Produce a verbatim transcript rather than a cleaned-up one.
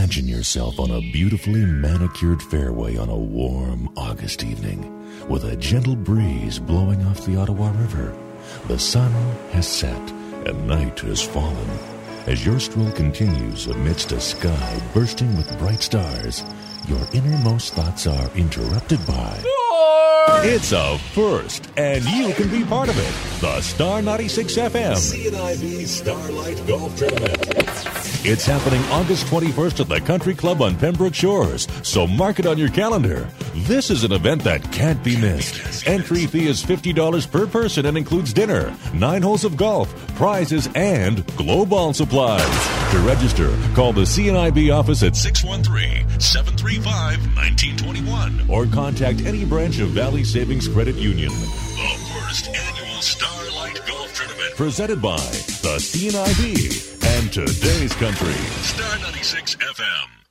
Imagine yourself on a beautifully manicured fairway on a warm August evening with a gentle breeze blowing off the Ottawa River. The sun has set and night has fallen. As your stroll continues amidst a sky bursting with bright stars, your innermost thoughts are interrupted by... It's a first, and you can be part of it. The Star ninety-six F M C and I B Starlight Golf Tournament. It's happening August twenty-first at the Country Club on Pembroke Shores, so mark it on your calendar. This is an event that can't be missed. Entry fee is fifty dollars per person and includes dinner, nine holes of golf, prizes, and glow ball supplies. To register, call the C and I B office at six one three, seven three five, one nine two one or contact any branch of Valley Savings Credit Union. The first annual Starlight Golf Tournament presented by the C and I B and Today's Country. Star ninety-six F M.